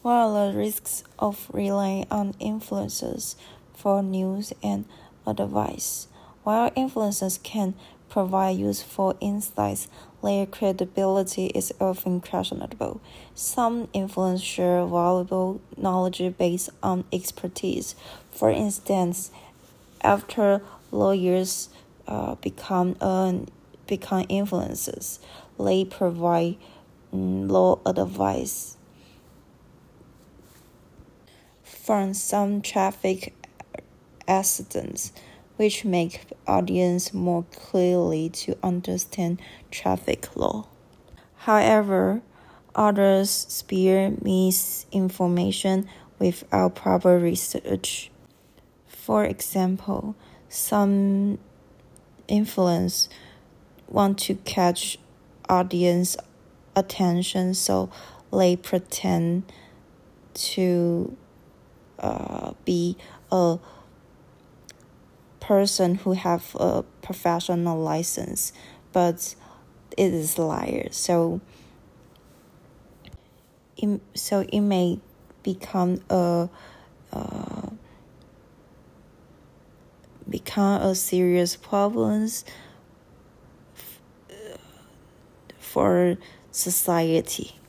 While the risks of relying on influencers for news and advice, while influencers can provide useful insights, their credibility is often questionable. Some influencers share valuable knowledge based on expertise. For instance, after lawyers become influencers, they provide law advice. From some traffic accidents, which make audience more clearly to understand traffic law. However, others spread misinformation without proper research. For example, some influencers want to catch audience attention, so they pretend to be a person who have a professional license, but it is liar. So it may become a serious problems for society.